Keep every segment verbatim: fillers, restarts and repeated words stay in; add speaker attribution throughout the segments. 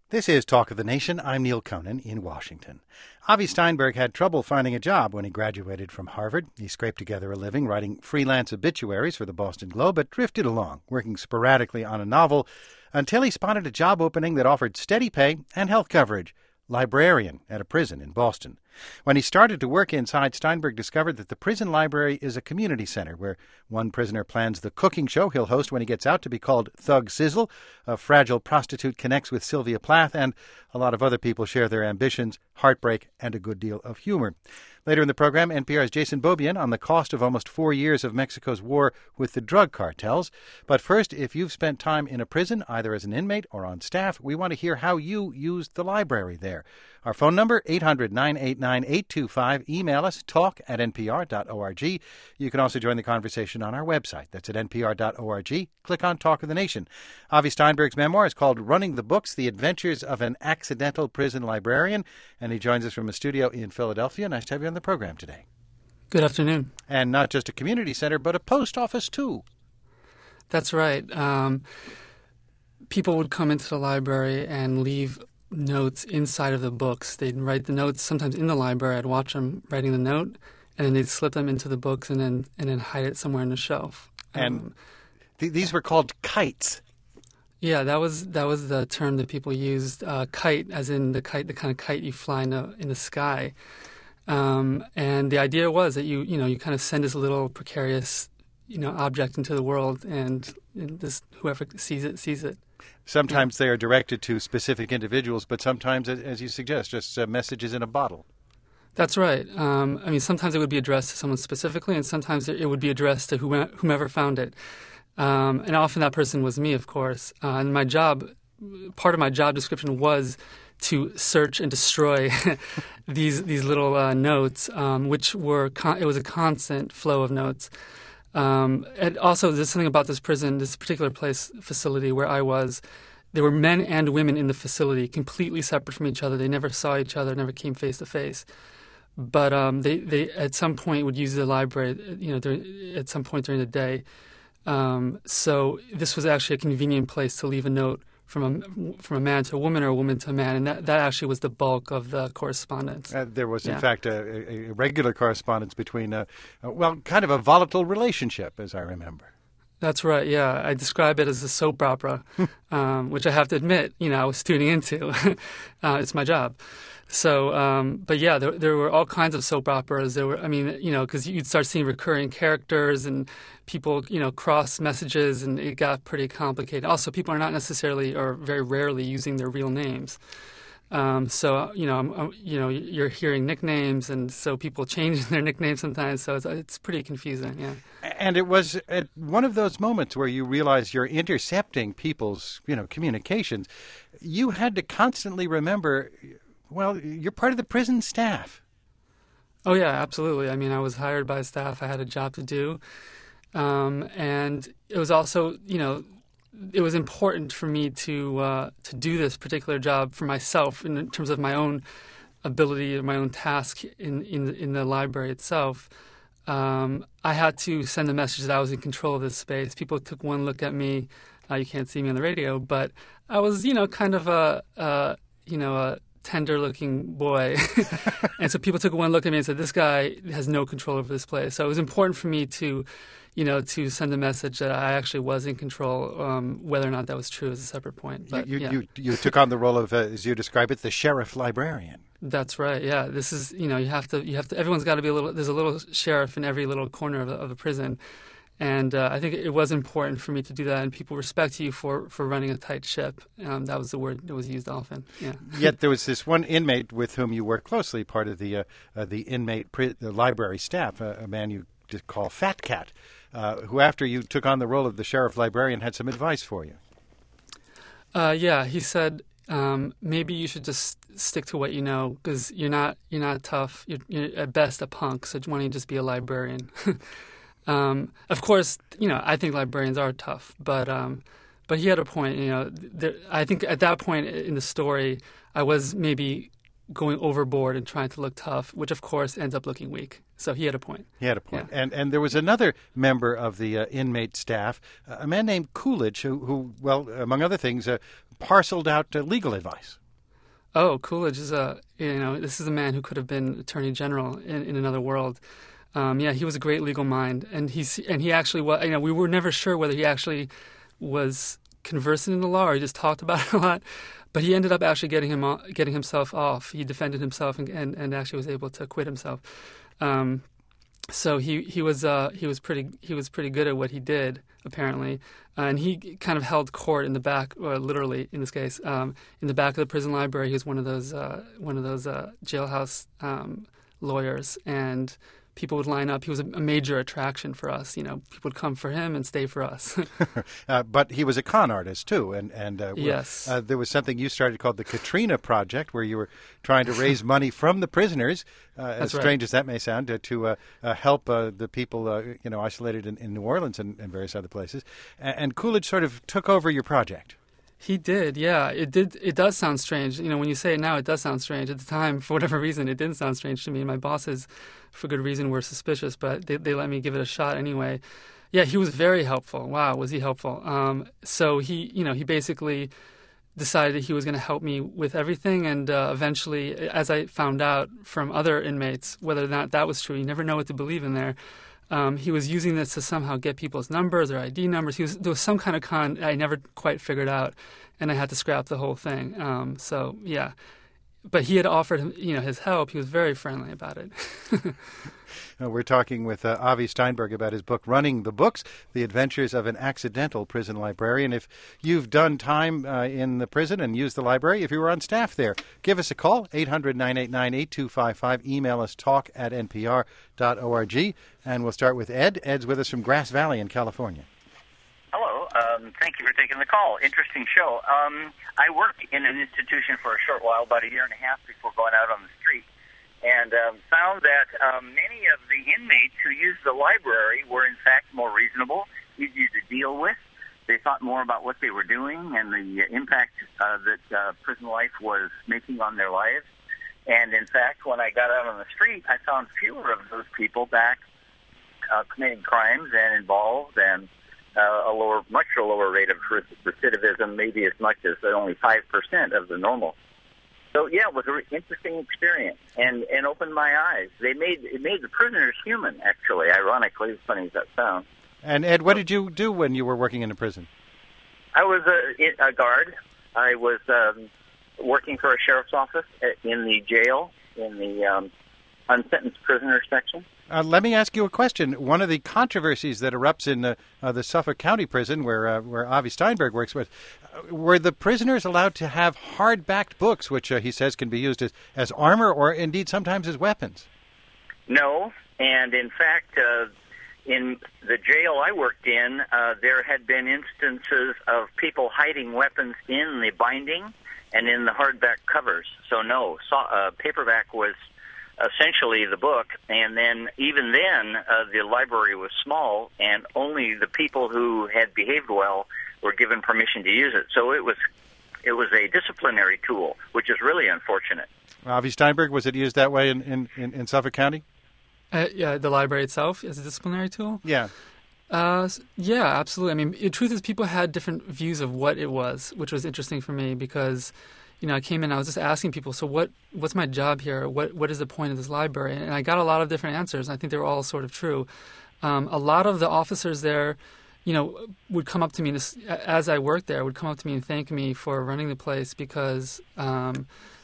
Speaker 1: This is Talk of the Nation. I'm Neil Conan in Washington. Avi Steinberg had trouble finding a job when he graduated from Harvard. He scraped together a living writing freelance obituaries for the Boston Globe, but drifted along, working sporadically on a novel until he spotted a job opening that offered steady pay and health coverage. Librarian at a prison in Boston. When he started to work inside, Steinberg discovered that the prison library is a community center where one prisoner plans the cooking show he'll host when he gets out to be called Thug Sizzle. A fragile prostitute connects with Sylvia Plath, and a lot of other people share their ambitions, heartbreak, and a good deal of humor. Later in the program, N P R's Jason Beaubien on the cost of almost four years of Mexico's war with the drug cartels. But first, if you've spent time in a prison, either as an inmate or on staff, we want to hear how you used the library there. Our phone number, eight hundred, nine eight nine, eight two five. Email us, talk at n p r dot org. You can also join the conversation on our website. That's at n p r dot org. Click on Talk of the Nation. Avi Steinberg's memoir is called Running the Books, The Adventures of an Accidental Prison Librarian. And he joins us from a studio in Philadelphia. Nice to have you on the program today.
Speaker 2: Good afternoon.
Speaker 1: And not just a community center, but a post office, too.
Speaker 2: That's right. Um, people would come into the library and leave notes inside of the books. They'd write the notes sometimes in the library. I'd watch them writing the note, and then they'd slip them into the books and then and then hide it somewhere on the shelf.
Speaker 1: And
Speaker 2: um,
Speaker 1: th- these were called kites.
Speaker 2: Yeah, that was that was the term that people used. Uh, kite, as in the kite, the kind of kite you fly in the in the sky. Um, and the idea was that you you know you kind of send this little precarious you know object into the world, and, and this whoever sees it sees it.
Speaker 1: Sometimes they are directed to specific individuals, but sometimes, as you suggest, just uh, messages in a bottle.
Speaker 2: That's right. Um, I mean, sometimes it would be addressed to someone specifically, and sometimes it would be addressed to whomever found it. Um, and often that person was me, of course. Uh, and my job, part of my job description was to search and destroy these these little uh, notes, um, which were con- it was a constant flow of notes. Um, and also, there's something about this prison, this particular place, facility where I was. There were men and women in the facility, completely separate from each other. They never saw each other, never came face to face. But um, they, they, at some point, would use the library, you know, during, at some point during the day. Um, so this was actually a convenient place to leave a note from a from a man to a woman or a woman to a man, and that, that actually was the bulk of the correspondence.
Speaker 1: Uh, there was, in
Speaker 2: yeah.
Speaker 1: fact, a, a regular correspondence between, uh, uh, well, kind of a volatile relationship, as I remember.
Speaker 2: That's right, yeah. I describe it as a soap opera, um, which I have to admit, you know, I was tuning into. uh, it's my job. So, um, but yeah, there, there were all kinds of soap operas. There were, I mean, you know, because you'd start seeing recurring characters and people, you know, cross messages, and it got pretty complicated. Also, people are not necessarily or very rarely using their real names. Um, so, you know, I'm, I'm, you know, you're hearing nicknames, and so people change their nicknames sometimes. So it's, it's pretty confusing, yeah.
Speaker 1: And it was at one of those moments where you realize you're intercepting people's, you know, communications. You had to constantly remember, well, you're part of the prison staff.
Speaker 2: Oh, yeah, absolutely. I mean, I was hired by staff. I had a job to do. Um, and it was also, you know, it was important for me to uh, to do this particular job for myself in terms of my own ability and my own task in, in, the, in the library itself. Um, I had to send the message that I was in control of this space. People took one look at me. Uh, you can't see me on the radio, but I was, you know, kind of a, uh, you know, a tender-looking boy. And so people took one look at me and said, this guy has no control over this place. So it was important for me to, you know, to send a message that I actually was in control. Um, whether or not that was true is a separate point. But,
Speaker 1: you, you,
Speaker 2: yeah.
Speaker 1: you, you took on the role of, uh, as you describe it, the sheriff librarian.
Speaker 2: That's right. Yeah, this is, you know, you have to, you have to. Everyone's got to be a little. There's a little sheriff in every little corner of the, of the prison, and uh, I think it was important for me to do that. And people respect you for, for running a tight ship. Um, that was the word that was used often. Yeah.
Speaker 1: Yet there was this one inmate with whom you worked closely, part of the uh, uh, the inmate pri- the library staff, uh, a man you just call Fat Cat, uh, who after you took on the role of the sheriff librarian had some advice for you.
Speaker 2: Uh, yeah, he said. Um, maybe you should just stick to what you know, because you're not you're not tough. You're, you're at best a punk. So why don't you just be a librarian? um, of course, you know I think librarians are tough, but um, but he had a point. You know, there, I think at that point in the story, I was maybe going overboard and trying to look tough, which of course ends up looking weak. So he had a point.
Speaker 1: He had a point.
Speaker 2: Yeah.
Speaker 1: And and there was another member of the uh, inmate staff, uh, a man named Coolidge, who, who, well, among other things, uh, parceled out uh, legal advice.
Speaker 2: Oh, Coolidge is a, you know, this is a man who could have been Attorney General in, in another world. Um, yeah, he was a great legal mind, and he's and he actually was. You know, we were never sure whether he actually was conversant in the law or he just talked about it a lot. But he ended up actually getting him off, getting himself off. He defended himself and, and, and actually was able to acquit himself. Um, so he he was uh, he was pretty he was pretty good at what he did, apparently. Uh, and he kind of held court in the back, or literally in this case, um, in the back of the prison library. He was one of those uh, one of those uh, jailhouse um, lawyers, and people would line up. He was a major attraction for us. You know, people would come for him and stay for us.
Speaker 1: uh, but he was a con artist too, and and uh,
Speaker 2: yes,
Speaker 1: uh, there was something you started called the Katrina Project, where you were trying to raise money from the prisoners, uh, as
Speaker 2: right.
Speaker 1: strange as that may sound, to, to uh, uh, help uh, the people uh, you know isolated in, in New Orleans and, and various other places. And, and Coolidge sort of took over your project.
Speaker 2: He did, yeah. It did. It does sound strange. You know, when you say it now, it does sound strange. At the time, for whatever reason, it didn't sound strange to me. My bosses, for good reason, were suspicious, but they, they let me give it a shot anyway. Yeah, he was very helpful. Wow, was he helpful? Um, so he, you know, he basically decided that he was going to help me with everything, and uh, eventually, as I found out from other inmates, whether or not that was true, you never know what to believe in there. Um, he was using this to somehow get people's numbers or I D numbers. He was, there was some kind of con I never quite figured out, and I had to scrap the whole thing. Um, so, yeah. But he had offered him, you know, his help. He was very friendly about it.
Speaker 1: uh, we're talking with uh, Avi Steinberg about his book, Running the Books, The Adventures of an Accidental Prison Librarian. If you've done time uh, in the prison and used the library, if you were on staff there, give us a call, eight hundred, nine eight nine, eight two five five. Email us, talk at n p r dot org. And we'll start with Ed. Ed's with us from Grass Valley in California.
Speaker 3: Hello. Um, thank you for taking the call. Interesting show. Um, I worked in an institution for a short while, about a year and a half before going out on the street, and um, found that um, many of the inmates who used the library were, in fact, more reasonable, easier to deal with. They thought more about what they were doing and the impact uh, that uh, prison life was making on their lives. And, in fact, when I got out on the street, I found fewer of those people back uh, committing crimes and involved, and Uh, a lower, much lower rate of recidivism, maybe as much as only five percent of the normal. So, yeah, it was an interesting experience and, and opened my eyes. They made It made the prisoners human, actually, ironically, as funny as that sounds.
Speaker 1: And, Ed, what did you do when you were working in a prison?
Speaker 3: I was a, a guard. I was um, working for a sheriff's office in the jail, in the um, unsentenced prisoner section.
Speaker 1: Uh, let me ask you a question. One of the controversies that erupts in uh, uh, the Suffolk County Prison, where uh, where Avi Steinberg works with, uh, were the prisoners allowed to have hard-backed books, which uh, he says can be used as, as armor or indeed sometimes as weapons?
Speaker 3: No, and in fact, uh, in the jail I worked in, uh, there had been instances of people hiding weapons in the binding and in the hardback covers. So no, so, uh, paperback was essentially the book, and then even then uh, the library was small, and only the people who had behaved well were given permission to use it. So it was it was a disciplinary tool, which is really unfortunate.
Speaker 1: Avi Steinberg, was it used that way in, in, in, in Suffolk County?
Speaker 2: Uh, yeah, the library itself as a disciplinary tool?
Speaker 1: Yeah.
Speaker 2: Uh, yeah, absolutely. I mean, the truth is people had different views of what it was, which was interesting for me because, you know, I came in, I was just asking people, so what, what's my job here? What, what is the point of this library? And I got a lot of different answers, and I think they were all sort of true. Um, a lot of the officers there, you know, would come up to me, this, as I worked there, would come up to me and thank me for running the place because um,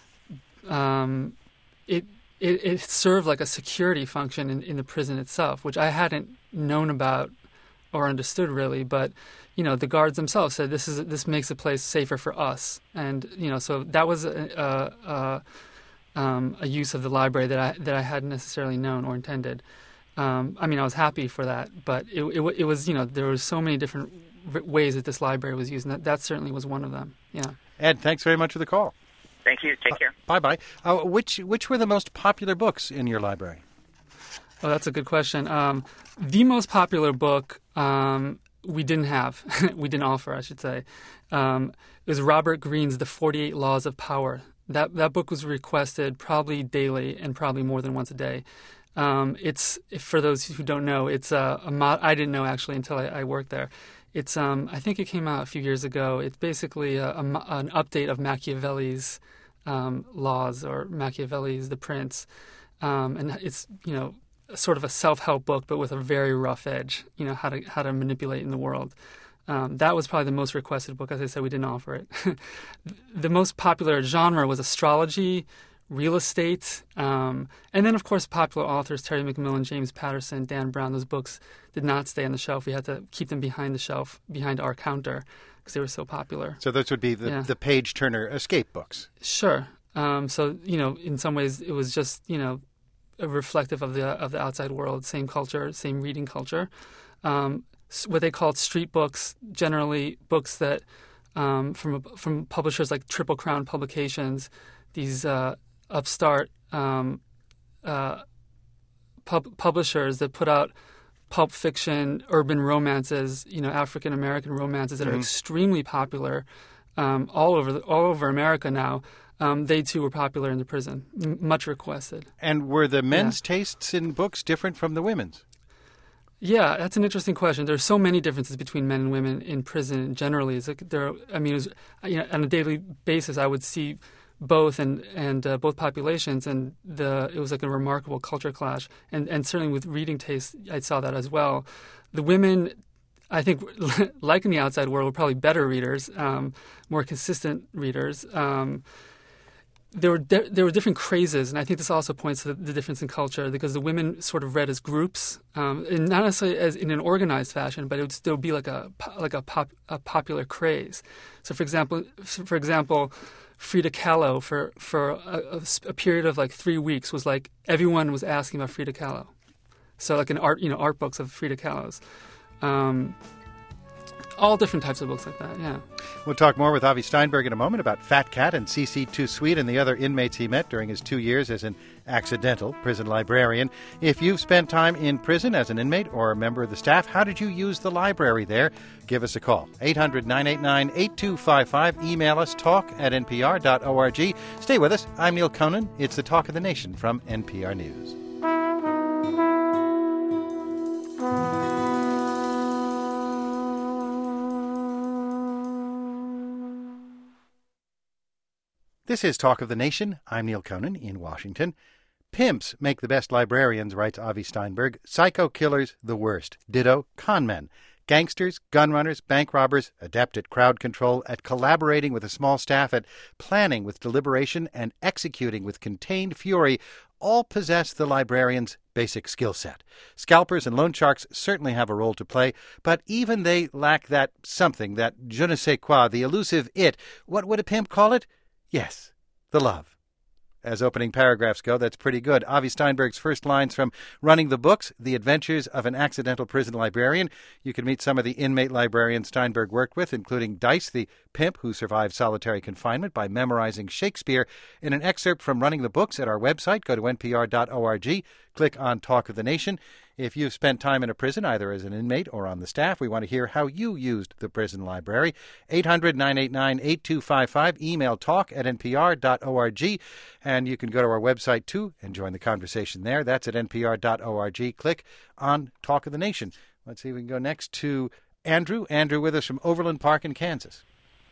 Speaker 2: um, it, it it served like a security function in, in the prison itself, which I hadn't known about or understood really, but you know, the guards themselves said this is this makes the place safer for us, and you know, so that was a, a, a, um, a use of the library that I that I hadn't necessarily known or intended. Um, I mean, I was happy for that, but it, it it was, you know, there were so many different ways that this library was used, and that, that certainly was one of them. Yeah.
Speaker 1: Ed, thanks very much for the call.
Speaker 3: Thank you. Take care.
Speaker 1: Uh, bye bye. Uh, which which were the most popular books in your library?
Speaker 2: Oh, that's a good question. Um, the most popular book. Um, We didn't have, we didn't offer, I should say. Um, it was Robert Greene's The forty-eight Laws of Power. That that book was requested probably daily and probably more than once a day. Um, it's, for those who don't know, it's a, a mod, I didn't know actually until I, I worked there. It's um, I think it came out a few years ago. It's basically a, a, an update of Machiavelli's um, Laws, or Machiavelli's The Prince, um, and it's you know sort of a self-help book, but with a very rough edge. You know how to how to manipulate in the world. Um, that was probably the most requested book. As I said, we didn't offer it. The most popular genre was astrology, real estate, um, and then, of course, popular authors, Terry McMillan, James Patterson, Dan Brown. Those books did not stay on the shelf. We had to keep them behind the shelf, behind our counter, because they were so popular.
Speaker 1: So those would be the,
Speaker 2: yeah.
Speaker 1: the page-turner escape books.
Speaker 2: Sure. Um, so, you know, in some ways, it was just, you know, reflective of the of the outside world, same culture, same reading culture. Um, what they called street books, generally books that um, from from publishers like Triple Crown Publications, these uh, upstart um, uh, pub- publishers that put out pulp fiction, urban romances, you know, African American romances that mm-hmm. are extremely popular um, all over the, all over America now. Um, they too were popular in the prison, m- much requested.
Speaker 1: And were the men's
Speaker 2: yeah.
Speaker 1: tastes in books different from the women's?
Speaker 2: Yeah, that's an interesting question. There's so many differences between men and women in prison. Generally, it's like there. I mean, it was, you know, on a daily basis, I would see both and and uh, both populations, and the it was like a remarkable culture clash. And and certainly with reading taste, I saw that as well. The women, I think, like in the outside world, were probably better readers, um, more consistent readers. Um, There were de- there were different crazes, and I think this also points to the, the difference in culture, because the women sort of read as groups, um, and not necessarily as in an organized fashion, but it would still be like a like a, pop, a popular craze. So, for example, for example, Frida Kahlo for for a, a period of like three weeks was like everyone was asking about Frida Kahlo. So, like an art you know art books of Frida Kahlo's. Um, All different types of books like that, yeah.
Speaker 1: We'll talk more with Avi Steinberg in a moment about Fat Cat and C C Too Sweet and the other inmates he met during his two years as an accidental prison librarian. If you've spent time in prison as an inmate or a member of the staff, how did you use the library there? Give us a call. eight hundred, nine eight nine, eight two five five. Email us, talk at n p r dot org. Stay with us. I'm Neil Conan. It's the Talk of the Nation from N P R News. This is Talk of the Nation. I'm Neil Conan in Washington. Pimps make the best librarians, writes Avi Steinberg. Psycho killers, the worst. Ditto, con men. Gangsters, gun runners, bank robbers, adept at crowd control, at collaborating with a small staff, at planning with deliberation, and executing with contained fury, all possess the librarian's basic skill set. Scalpers and loan sharks certainly have a role to play, but even they lack that something, that je ne sais quoi, the elusive it. What would a pimp call it? Yes, the love. As opening paragraphs go, that's pretty good. Avi Steinberg's first lines from Running the Books, The Adventures of an Accidental Prison Librarian. You can meet some of the inmate librarians Steinberg worked with, including Dice, the pimp who survived solitary confinement by memorizing Shakespeare, in an excerpt from Running the Books at our website. Go to n p r dot org, click on Talk of the Nation. If you've spent time in a prison, either as an inmate or on the staff, we want to hear how you used the prison library. eight hundred, nine eight nine, eight two five five. Email talk at n p r dot org. And you can go to our website, too, and join the conversation there. That's at n p r dot org. Click on Talk of the Nation. Let's see if we can go next to Andrew. Andrew with us from Overland Park in Kansas.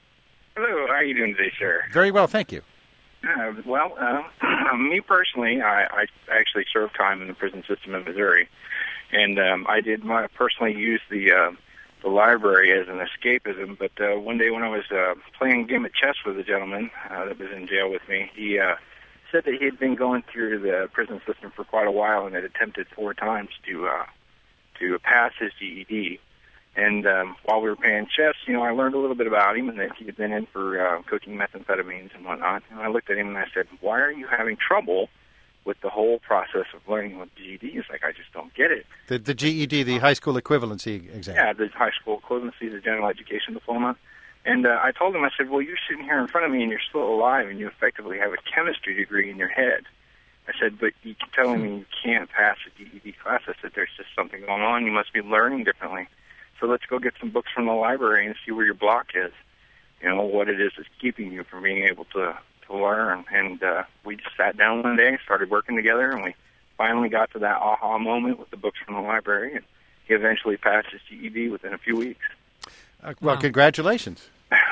Speaker 4: Hello. How are you doing today, sir?
Speaker 1: Very well, thank you.
Speaker 4: Uh, well, uh, me personally, I, I actually served time in the prison system in Missouri. And um, I did my, personally use the uh, the library as an escapism. But uh, one day when I was uh, playing a game of chess with a gentleman uh, that was in jail with me, he uh, said that he had been going through the prison system for quite a while and had attempted four times to uh, to pass his G E D. And um, while we were playing chess, you know, I learned a little bit about him and that he had been in for uh, cooking methamphetamines and whatnot. And I looked at him and I said, "Why are you having trouble with the whole process of learning what G E D is?" Like, I just don't get it.
Speaker 1: The, the G E D, the high school equivalency exam.
Speaker 4: Yeah, the high school equivalency, the general education diploma. And uh, I told him, I said, "Well, you're sitting here in front of me and you're still alive and you effectively have a chemistry degree in your head." I said, "But you keep telling me you can't pass a G E D class." I said, "There's just something going on. You must be learning differently. So let's go get some books from the library and see where your block is. You know, what it is that's keeping you from being able to to learn." And uh, we just sat down one day, started working together, and we finally got to that aha moment with the books from the library, and he eventually passed his G E D within a few weeks.
Speaker 1: Uh, well,
Speaker 2: Wow.
Speaker 1: congratulations.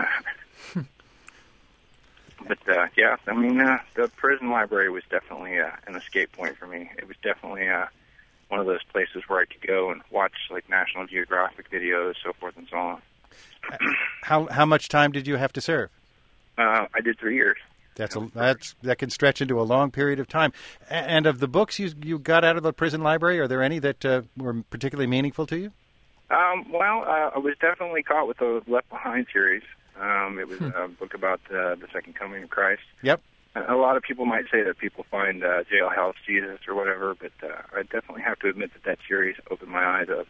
Speaker 4: But uh, yeah, I mean, uh, the prison library was definitely uh, an escape point for me. It was definitely uh, one of those places where I could go and watch like National Geographic videos, so forth and so on.
Speaker 1: How how much time did you have to serve?
Speaker 4: Uh, I did three years.
Speaker 1: That's a that's that can stretch into a long period of time. A- And of the books you you got out of the prison library, are there any that uh, were particularly meaningful to you?
Speaker 4: Um, well, uh, I was definitely caught with the Left Behind series. Um, it was a book about uh, the Second Coming of Christ.
Speaker 1: Yep.
Speaker 4: A lot of people might say that people find uh, Jailhouse Jesus or whatever, but uh, I definitely have to admit that that series opened my eyes up.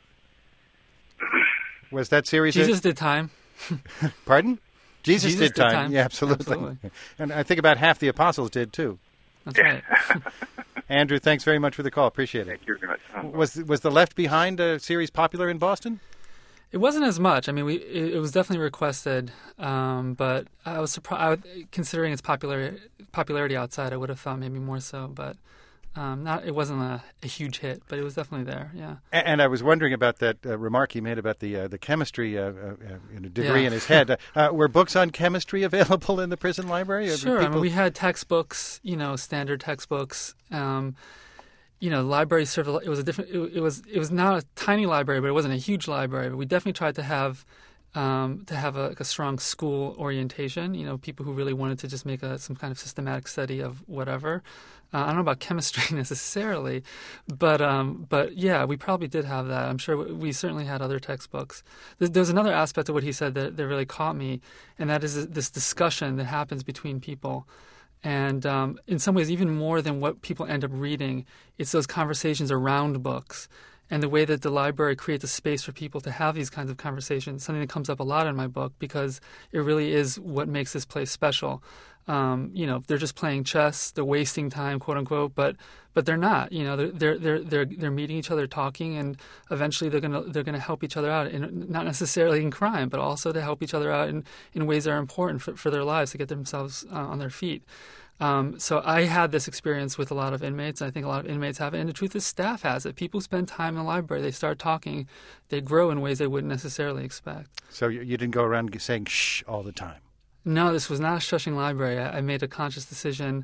Speaker 1: Was that series?
Speaker 2: Jesus
Speaker 1: a,
Speaker 2: did time.
Speaker 1: pardon? Jesus,
Speaker 2: Jesus
Speaker 1: did,
Speaker 2: did
Speaker 1: time.
Speaker 2: time.
Speaker 1: Yeah, absolutely.
Speaker 2: Absolutely.
Speaker 1: And I think about half the apostles did too.
Speaker 2: That's right.
Speaker 1: Andrew, thanks very much for the call. Appreciate it.
Speaker 4: Thank you very much.
Speaker 1: Was was the Left Behind uh, series popular in Boston?
Speaker 2: It wasn't as much. I mean, we it, it was definitely requested, um, but I was surprised. Considering its popular popularity outside, I would have thought maybe more so, but um, not. It wasn't a, a huge hit, but it was definitely there. Yeah.
Speaker 1: And, and I was wondering about that uh, remark he made about the uh, the chemistry uh, uh, uh, in a degree
Speaker 2: Yeah.
Speaker 1: in his head. Uh, uh, were books on chemistry available in the prison library? Or
Speaker 2: Sure. I
Speaker 1: people-
Speaker 2: mean, we had textbooks, you know, standard textbooks. Um, you know, the library served. A, it was a different. It, it was. It was not a tiny library, but it wasn't a huge library. But we definitely tried to have. Um, to have a, like a strong school orientation, you know, people who really wanted to just make a, some kind of systematic study of whatever. Uh, I don't know about chemistry necessarily, but um, but yeah, we probably did have that. I'm sure we, we certainly had other textbooks. There, there's another aspect of what he said that, that really caught me, and that is this discussion that happens between people. And um, in some ways, even more than what people end up reading, it's those conversations around books. And the way that the library creates a space for people to have these kinds of conversations, something that comes up a lot in my book because it really is what makes this place special. Um, you know, they're just playing chess, they're wasting time, quote unquote, but but they're not. You know, they're they're they're they're, they're meeting each other, talking, and eventually they're gonna they're gonna help each other out, in, not necessarily in crime, but also to help each other out in, in ways that are important for, for their lives to get themselves uh, on their feet. Um, so I had this experience with a lot of inmates, and I think a lot of inmates have it. And the truth is, staff has it. People spend time in the library. They start talking. They grow in ways they wouldn't necessarily expect.
Speaker 1: So you, you didn't go around saying shh all the time.
Speaker 2: No, this was not a shushing library. I, I made a conscious decision.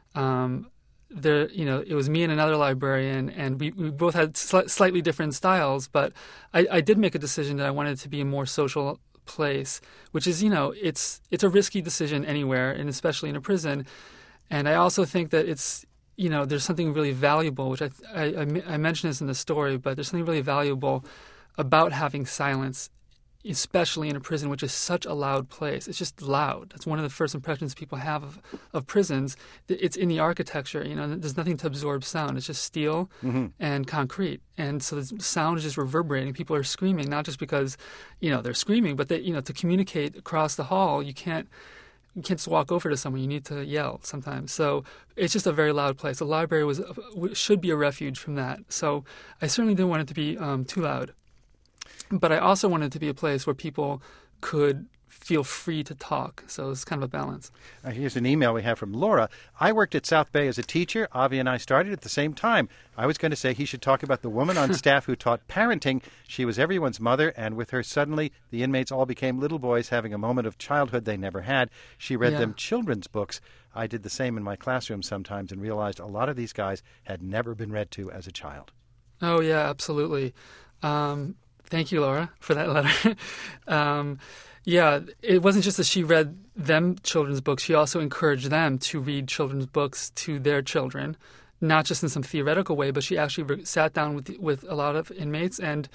Speaker 2: Um, there, you know, it was me and another librarian, and we, we both had sli- slightly different styles. But I, I did make a decision that I wanted it to be a more social place, which is, you know, it's it's a risky decision anywhere, and especially in a prison. And I also think that it's, you know, there's something really valuable, which I, I, I mentioned this in the story, but there's something really valuable about having silence, especially in a prison, which is such a loud place. It's just loud. That's one of the first impressions people have of, of prisons. It's in the architecture, you know, there's nothing to absorb sound. It's just steel mm-hmm. and concrete. And so the sound is just reverberating. People are screaming, not just because, you know, they're screaming, but they, you know, to communicate across the hall, you can't, You can't just walk over to someone. You need to yell sometimes. So it's just a very loud place. The library was should be a refuge from that. So I certainly didn't want it to be um, too loud. But I also wanted it to be a place where people could feel free to talk. So it's kind of a balance.
Speaker 1: Uh, here's an email we have from Laura. I worked at South Bay as a teacher. Avi and I started at the same time. I was going to say he should talk about the woman on staff who taught parenting. She was everyone's mother, and with her suddenly the inmates all became little boys having a moment of childhood they never had. She read
Speaker 2: Yeah.
Speaker 1: them children's books. I did the same in my classroom sometimes and realized a lot of these guys had never been read to as a child.
Speaker 2: Oh, yeah, absolutely. Um, thank you, Laura, for that letter. um, yeah, it wasn't just that she read them children's books. She also encouraged them to read children's books to their children, not just in some theoretical way, but she actually re- sat down with with a lot of inmates and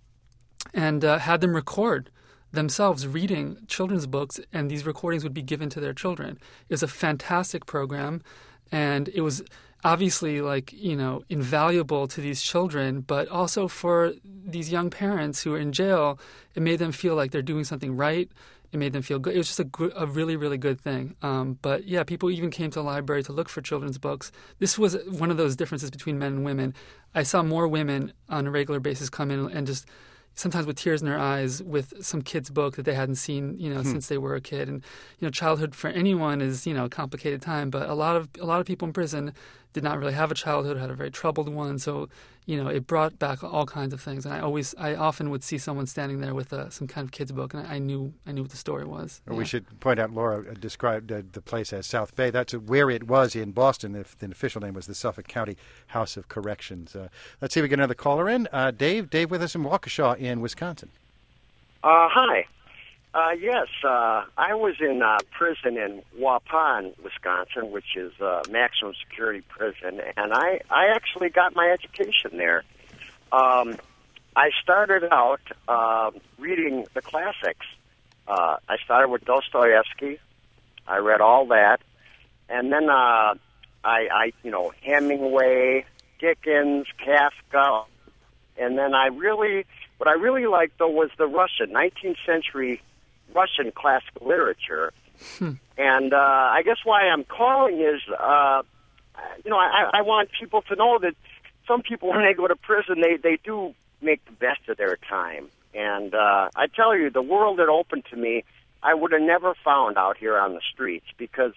Speaker 2: and uh, had them record themselves reading children's books, and these recordings would be given to their children. It was a fantastic program, and it was obviously, like, you know, invaluable to these children, but also for these young parents who are in jail, it made them feel like they're doing something right. It made them feel good. It was just a, good, a really, really good thing. Um, but yeah, people even came to the library to look for children's books. This was one of those differences between men and women. I saw more women on a regular basis come in and just sometimes with tears in their eyes with some kid's book that they hadn't seen, you know, hmm. since they were a kid. And, you know, childhood for anyone is, you know, a complicated time. But a lot of a lot of people in prison did not really have a childhood, had a very troubled one. So, you know, it brought back all kinds of things. And I always, I often would see someone standing there with uh, some kind of kid's book, and I, I knew, I knew what the story was.
Speaker 1: Well,
Speaker 2: yeah.
Speaker 1: We should point out, Laura uh, described uh, the place as South Bay. That's where it was in Boston. The, the official name was the Suffolk County House of Corrections. Uh, let's see if we get another caller in. Uh, Dave, Dave with us in Waukesha in Wisconsin.
Speaker 5: Uh, hi. Uh, yes, uh, I was in uh, prison in Waupun, Wisconsin, which is a maximum security prison, and I, I actually got my education there. Um, I started out uh, reading the classics. Uh, I started with Dostoevsky. I read all that, and then uh, I, I, you know, Hemingway, Dickens, Kafka, and then I really, what I really liked though was the Russian nineteenth century Russian classical literature. Hmm. And uh, I guess why I'm calling is, uh, you know, I, I want people to know that some people, when they go to prison, they, they do make the best of their time. And uh, I tell you, the world that opened to me, I would have never found out here on the streets because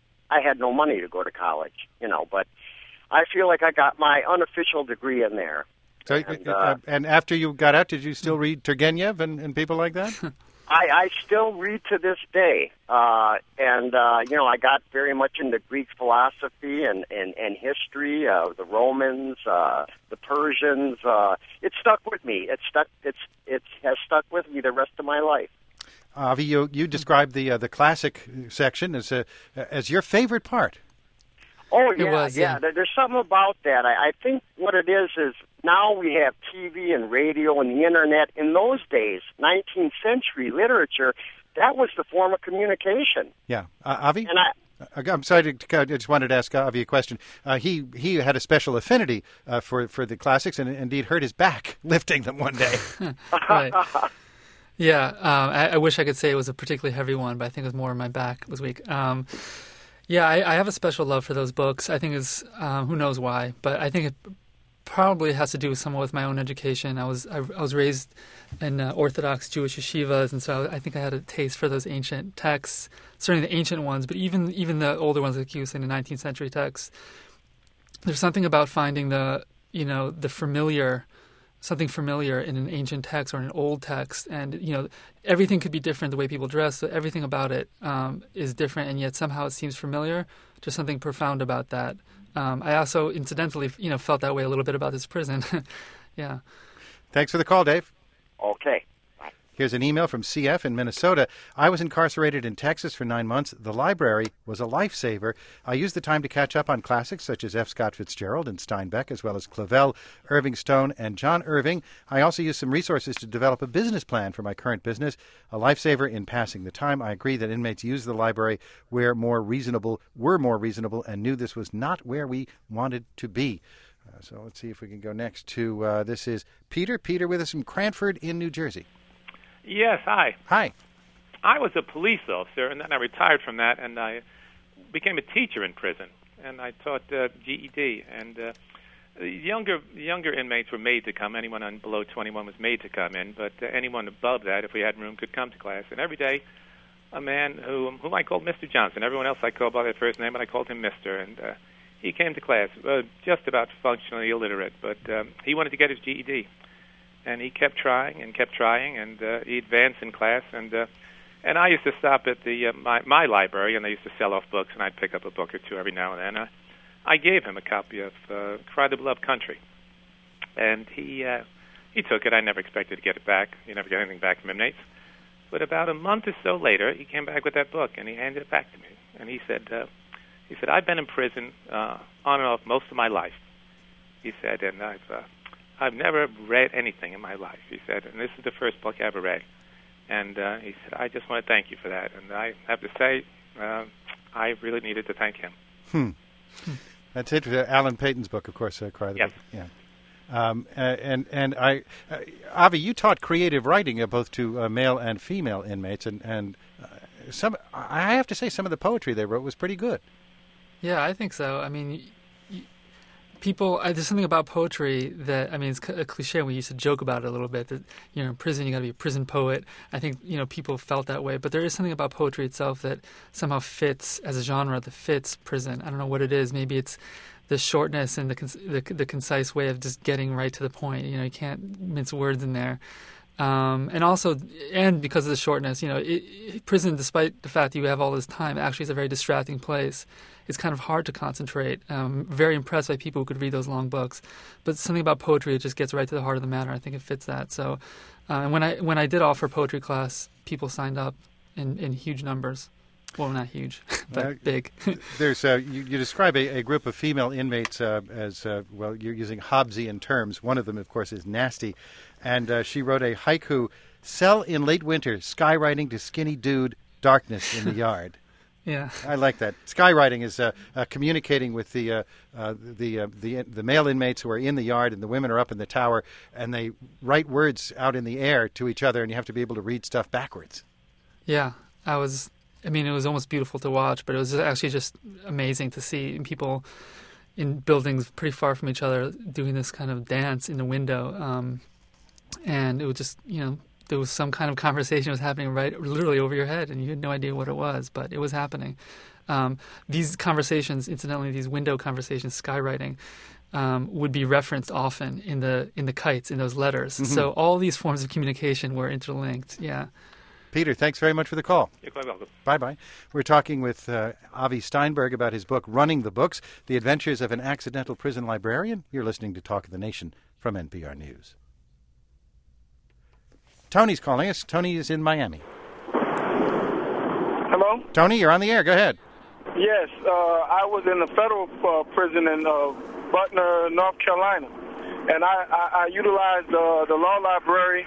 Speaker 5: I had no money to go to college, you know. But I feel like I got my unofficial degree in there.
Speaker 1: So,
Speaker 5: and,
Speaker 1: uh,
Speaker 5: uh,
Speaker 1: and after you got out, did you still read Turgenev and, and people like that?
Speaker 5: I, I still read to this day, uh, and uh, you know, I got very much into Greek philosophy and and, and history, uh, the Romans, uh, the Persians. Uh, it stuck with me. It stuck. It's it has stuck with me the rest of my life.
Speaker 1: Avi, you you described the uh, the classic section as a, as your favorite part.
Speaker 5: Oh yeah,
Speaker 2: was,
Speaker 5: yeah.
Speaker 2: yeah.
Speaker 5: There, there's something about that. I, I think what it is is now we have T V and radio and the internet. In those days, nineteenth century literature, that was the form of communication.
Speaker 1: Yeah, uh, Avi.
Speaker 5: And I.
Speaker 1: I'm sorry to. I just wanted to ask Avi a question. Uh, he he had a special affinity uh, for for the classics, and indeed hurt his back lifting them one day.
Speaker 2: Right. Yeah, um, I, I wish I could say it was a particularly heavy one, but I think it was more my back was weak. Um, yeah, I, I have a special love for those books. I think it's um, who knows why, but I think it probably has to do somewhat with my own education. I was I, I was raised in uh, Orthodox Jewish yeshivas, and so I think I had a taste for those ancient texts, certainly the ancient ones, but even even the older ones, like you were saying, the nineteenth century texts. There's something about finding the you know the familiar. Something familiar in an ancient text or an old text, and you know everything could be different. The way people dress, so everything about it um, is different, and yet somehow it seems familiar. Just something profound about that. Um, I also, incidentally, you know, felt that way a little bit about this prison. Yeah.
Speaker 1: Thanks for the call, Dave.
Speaker 5: Okay.
Speaker 1: Here's an email from C F in Minnesota. I was incarcerated in Texas for nine months. The library was a lifesaver. I used the time to catch up on classics such as F. Scott Fitzgerald and Steinbeck, as well as Clavel, Irving Stone, and John Irving. I also used some resources to develop a business plan for my current business. A lifesaver in passing the time. I agree that inmates use the library where more reasonable, were more reasonable, and knew this was not where we wanted to be. Uh, so let's see if we can go next to, uh, this is Peter. Peter with us from Cranford in New Jersey.
Speaker 6: Yes, hi.
Speaker 1: Hi.
Speaker 6: I was a police officer, and then I retired from that, and I became a teacher in prison, and I taught uh, G E D. And uh, the younger younger inmates were made to come. Anyone on below twenty-one was made to come in, but uh, anyone above that, if we had room, could come to class. And every day, a man who whom I called Mister Johnson. Everyone else I called by their first name, but I called him Mister And uh, he came to class, uh, just about functionally illiterate, but um, he wanted to get his G E D. And he kept trying and kept trying, and uh, he advanced in class. And uh, and I used to stop at the uh, my my library, and they used to sell off books, and I'd pick up a book or two every now and then. Uh, I gave him a copy of uh, Cry the Beloved Country, and he uh, he took it. I never expected to get it back. You never get anything back from inmates. But about a month or so later, he came back with that book, and he handed it back to me. And he said, uh, he said, I've been in prison uh, on and off most of my life. He said, and I've uh, I've never read anything in my life, he said, and this is the first book I ever read. And uh, he said, I just want to thank you for that. And I have to say, uh, I really needed to thank him.
Speaker 1: Hmm. That's it. Uh, Alan Payton's book, of course, uh, Cry the
Speaker 6: Yes.
Speaker 1: Book. Yeah. Um, uh, and and I, uh, Avi, you taught creative writing uh, both to uh, male and female inmates, and and uh, some. I have to say, some of the poetry they wrote was pretty good.
Speaker 2: Yeah, I think so. I mean, people, uh, there's something about poetry that, I mean, it's a cliche. We used to joke about it a little bit that, you know, in prison, you got to be a prison poet. I think, you know, people felt that way. But there is something about poetry itself that somehow fits as a genre, that fits prison. I don't know what it is. Maybe it's the shortness and the, the, the concise way of just getting right to the point. You know, you can't mince words in there. Um, and also, and because of the shortness, you know, it, it, prison, despite the fact that you have all this time, actually is a very distracting place. It's kind of hard to concentrate. Um, very impressed by people who could read those long books. But something about poetry, it just gets right to the heart of the matter. I think it fits that. So, uh, and when I when I did offer poetry class, people signed up in, in huge numbers. Well, not huge, but uh, big.
Speaker 1: There's uh, you, you describe a, a group of female inmates uh, as, uh, well, you're using Hobbesian terms. One of them, of course, is Nasty. And uh, she wrote a haiku, "Cell in late winter, skywriting to skinny dude, darkness in the yard."
Speaker 2: Yeah,
Speaker 1: I like that. Skywriting is uh, uh, communicating with the uh, uh, the uh, the the male inmates who are in the yard, and the women are up in the tower, and they write words out in the air to each other, and you have to be able to read stuff backwards.
Speaker 2: Yeah, I was. I mean, it was almost beautiful to watch, but it was actually just amazing to see people in buildings pretty far from each other doing this kind of dance in the window. Um, and it was just, you know, there was some kind of conversation was happening right literally over your head, and you had no idea what it was, but it was happening. Um, these conversations, incidentally, these window conversations, skywriting, um, would be referenced often in the in the kites, in those letters. Mm-hmm. So all these forms of communication were interlinked, yeah.
Speaker 1: Peter, thanks very much for the call.
Speaker 6: You're quite welcome.
Speaker 1: Bye-bye. We're talking with uh, Avi Steinberg about his book, Running the Books, The Adventures of an Accidental Prison Librarian. You're listening to Talk of the Nation from N P R News. Tony's calling us. Tony is in Miami.
Speaker 7: Hello?
Speaker 1: Tony, you're on the air. Go ahead.
Speaker 7: Yes, uh, I was in the federal uh, prison in uh, Butner, North Carolina. And I, I, I utilized uh, the law library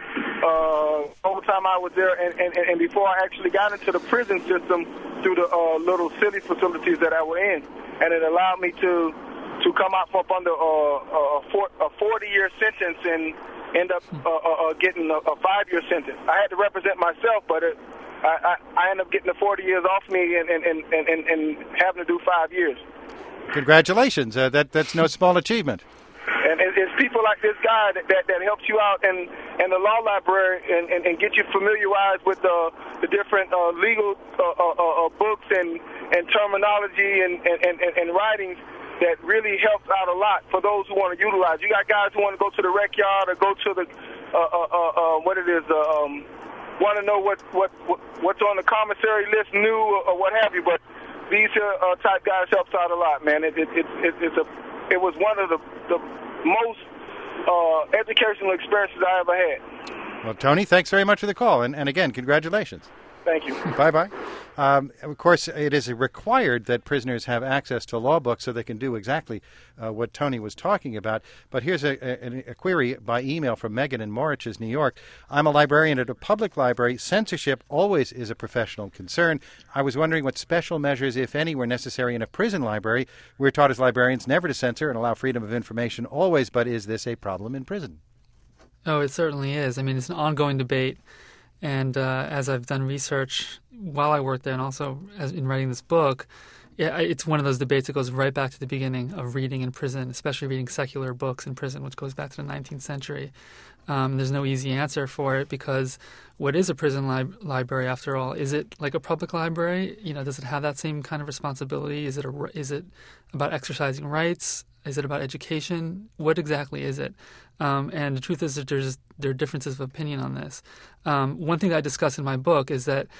Speaker 7: uh, over time I was there, and, and, and before I actually got into the prison system through the uh, little city facilities that I were in. And it allowed me to to come out from up under uh, a forty-year sentence and end up uh, uh, getting a, a five-year sentence. I had to represent myself, but it, I, I, I ended up getting the forty years off me and, and, and, and, and having to do five years.
Speaker 1: Congratulations. Uh, that That's no small achievement.
Speaker 7: And it's people like this guy that, that, that helps you out in, in the law library and, and, and get you familiarized with the, the different uh, legal uh, uh, uh, books and, and terminology and, and, and, and writings that really helps out a lot for those who want to utilize. You got guys who want to go to the rec yard or go to the, uh, uh, uh, uh, what it is, uh, um, want to know what, what, what what's on the commissary list new or, or what have you. But these uh, type guys helps out a lot, man. It, it, it, it, it's a, it was one of the, the most uh, educational experiences I ever had.
Speaker 1: Well, Tony, thanks very much for the call. And, and again, congratulations.
Speaker 7: Thank you.
Speaker 1: Bye-bye. Um, of course, it is required that prisoners have access to law books so they can do exactly uh, what Tony was talking about. But here's a, a, a query by email from Megan in Moriches, New York. I'm a librarian at a public library. Censorship always is a professional concern. I was wondering what special measures, if any, were necessary in a prison library. We're taught as librarians never to censor and allow freedom of information always, but is this a problem in prison?
Speaker 2: Oh, it certainly is. I mean, it's an ongoing debate. And uh, as I've done research while I worked there and also as in writing this book, yeah, it's one of those debates that goes right back to the beginning of reading in prison, especially reading secular books in prison, which goes back to the nineteenth century. Um, there's no easy answer for it because what is a prison li- library after all? Is it like a public library? You know, does it have that same kind of responsibility? Is it a, is it about exercising rights? Is it about education? What exactly is it? Um, and the truth is that there's there are differences of opinion on this. Um, one thing that I discuss in my book is that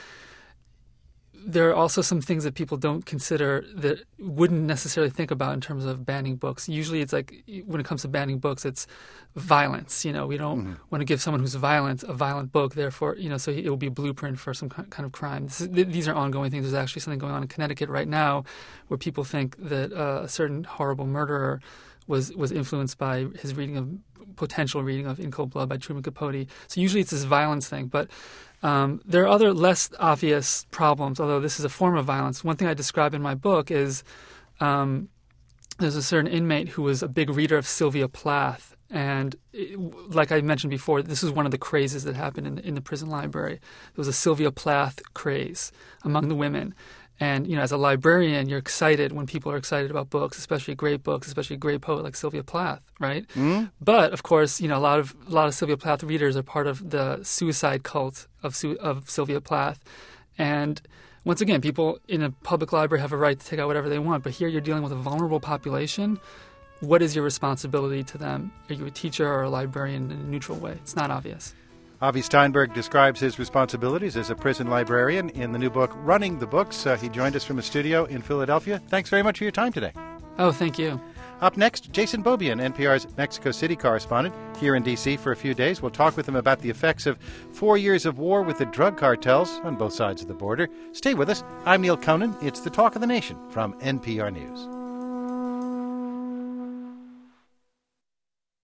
Speaker 2: there are also some things that people don't consider that wouldn't necessarily think about in terms of banning books. Usually it's like when it comes to banning books, it's violence. You know, we don't mm-hmm. want to give someone who's violent a violent book. Therefore, you know, so it will be a blueprint for some kind of crime. This is, these are ongoing things. There's actually something going on in Connecticut right now where people think that uh, a certain horrible murderer was was influenced by his reading of potential reading of In Cold Blood by Truman Capote. So usually it's this violence thing, but um, there are other less obvious problems, although this is a form of violence. One thing I describe in my book is um, there's a certain inmate who was a big reader of Sylvia Plath, and it, like I mentioned before, this is one of the crazes that happened in, in the prison library. There was a Sylvia Plath craze among the women. And, you know, as a librarian, you're excited when people are excited about books, especially great books, especially a great poet like Sylvia Plath, right?
Speaker 1: Mm.
Speaker 2: But, of course, you know, a lot of a lot of Sylvia Plath readers are part of the suicide cult of of Sylvia Plath. And once again, people in a public library have a right to take out whatever they want. But here you're dealing with a vulnerable population. What is your responsibility to them? Are you a teacher or a librarian in a neutral way? It's not obvious.
Speaker 1: Avi Steinberg describes his responsibilities as a prison librarian in the new book, Running the Books. Uh, he joined us from a studio in Philadelphia. Thanks very much for your time today.
Speaker 2: Oh, thank you.
Speaker 1: Up next, Jason Beaubien, N P R's Mexico City correspondent, here in D C for a few days. We'll talk with him about the effects of four years of war with the drug cartels on both sides of the border. Stay with us. I'm Neil Conan. It's the Talk of the Nation from N P R News.